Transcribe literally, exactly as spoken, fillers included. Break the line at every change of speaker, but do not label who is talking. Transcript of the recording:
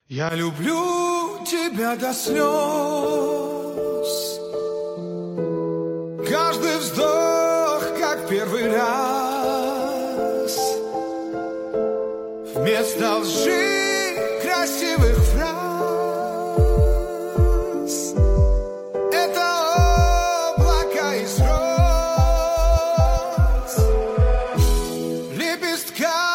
Я люблю тебя до слез. Каждый вздох, как первый раз. Вместо лжи красивых фраз это облака из роз, лепестка